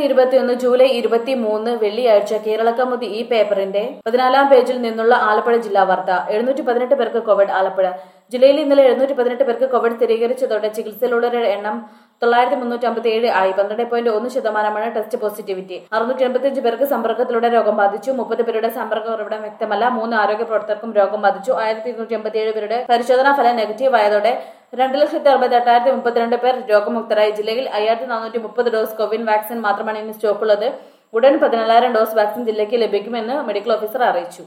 2021 July 23 വെള്ളിയാഴ്ച കേരളകൗമുദി ഈ പേപ്പറിന്റെ 14-ാം പേജിൽ നിന്നുള്ള ആലപ്പുഴ ജില്ലാ വാർത്ത. 718 പേർക്ക് കോവിഡ്. ആലപ്പുഴ ജില്ലയിൽ ഇന്നലെ 718 പേർക്ക് കോവിഡ് സ്ഥിരീകരിച്ചതോടെ ചികിത്സയിലുള്ളവരുടെ എണ്ണം 9357 ആയി. 12.1% ടെസ്റ്റ് പോസിറ്റിവിറ്റി. 685 പേർക്ക് സമ്പർക്കത്തിലൂടെ രോഗം ബാധിച്ചു. 30 പേരുടെ സമ്പർക്ക ഉറവിടം വ്യക്തമല്ല. 3 ആരോഗ്യ പ്രവർത്തകർക്കും രോഗം ബാധിച്ചു. 1287 പേരുടെ പരിശോധനാ ഫലം നെഗറ്റീവ് ആയതോടെ 2,68,32 പേർ രോഗമുക്തരായി. ജില്ലയിൽ 5430 ഡോസ് കോവിഡ് വാക്സിൻ മാത്രമാണ് ഇനി സ്റ്റോക്കുള്ളത്. ഉടൻ 14,000 ഡോസ് വാക്സിൻ ജില്ലയ്ക്ക് ലഭിക്കുമെന്ന് മെഡിക്കൽ ഓഫീസർ അറിയിച്ചു.